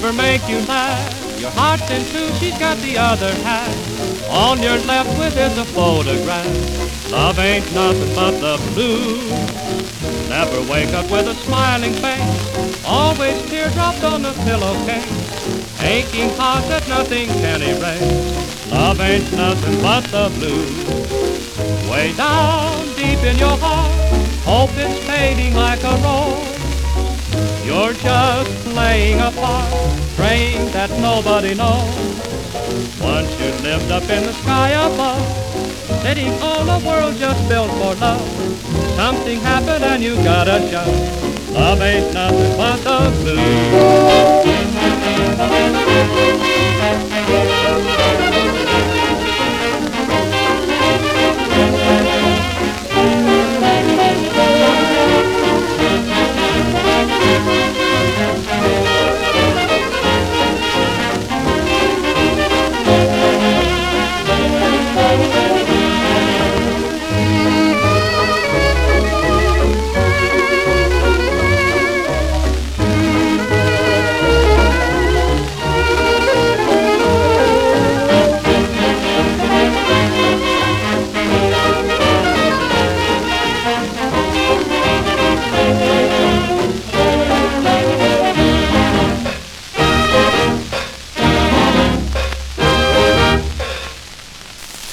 never make you laugh. Your heart's in two, she's got the other half. On your left with is a photograph. Love ain't nothing but the blues. Never wake up with a smiling face. Always teardrops on the pillowcase. Aching heart that nothing can erase. Love ain't nothing but the blues. Way down deep in your heart, hope is fading like a rose. You're just playing a part, praying that nobody knows. Once you lived up in the sky above, sitting on a world just built for love. Something happened and you gotta shout, love ain't nothing but the blues.